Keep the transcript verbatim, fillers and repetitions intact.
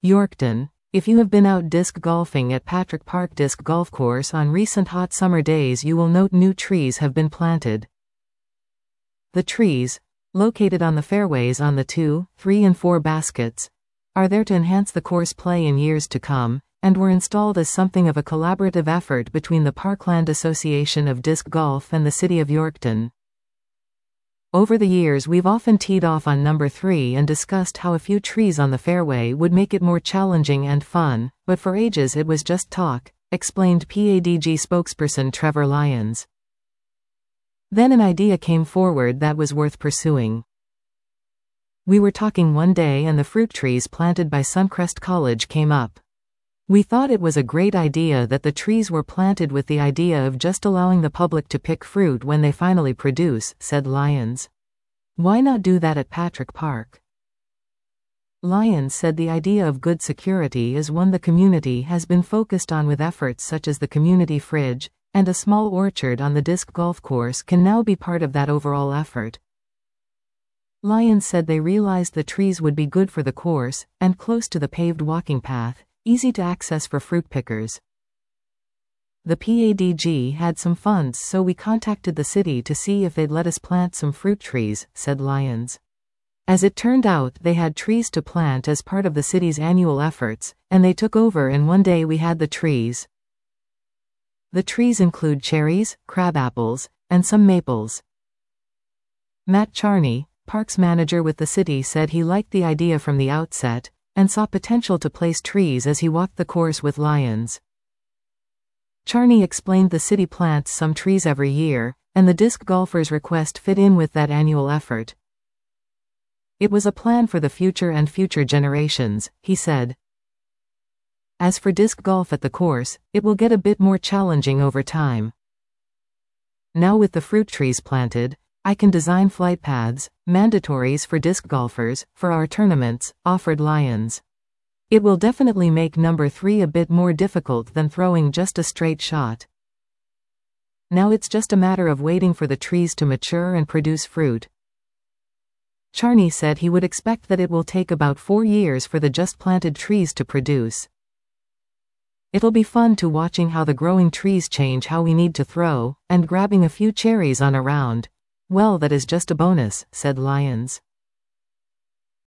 Yorkton. If you have been out disc golfing at Patrick Park Disc Golf Course on recent hot summer days, you will note new trees have been planted. The trees, located on the fairways on the two, three and four baskets, are there to enhance the course play in years to come, and were installed as something of a collaborative effort between the Parkland Association of Disc Golf and the City of Yorkton. Over the years we've often teed off on number three and discussed how a few trees on the fairway would make it more challenging and fun, but for ages it was just talk, explained P A D G spokesperson Trevor Lyons. Then an idea came forward that was worth pursuing. We were talking one day and the fruit trees planted by Suncrest College came up. We thought it was a great idea that the trees were planted with the idea of just allowing the public to pick fruit when they finally produce, said Lyons. Why not do that at Patrick Park? Lyons said the idea of good security is one the community has been focused on, with efforts such as the community fridge, and a small orchard on the disc golf course can now be part of that overall effort. Lyons said they realized the trees would be good for the course, and close to the paved walking path, easy to access for fruit pickers. The P A D G had some funds, so we contacted the city to see if they'd let us plant some fruit trees, said Lyons. As it turned out, they had trees to plant as part of the city's annual efforts, and they took over, and one day we had the trees. The trees include cherries, crabapples, and some maples. Matt Charney, parks manager with the city, said he liked the idea from the outset, and saw potential to place trees as he walked the course with Lyons. Charney explained the city plants some trees every year, and the disc golfers' request fit in with that annual effort. It was a plan for the future and future generations, he said. As for disc golf at the course, it will get a bit more challenging over time. Now with the fruit trees planted, I can design flight paths, mandatories for disc golfers, for our tournaments, offered Lyons. It will definitely make number three a bit more difficult than throwing just a straight shot. Now it's just a matter of waiting for the trees to mature and produce fruit. Charney said he would expect that it will take about four years for the just planted trees to produce. It'll be fun to watching how the growing trees change how we need to throw, and grabbing a few cherries on a round. Well, that is just a bonus, said Lyons.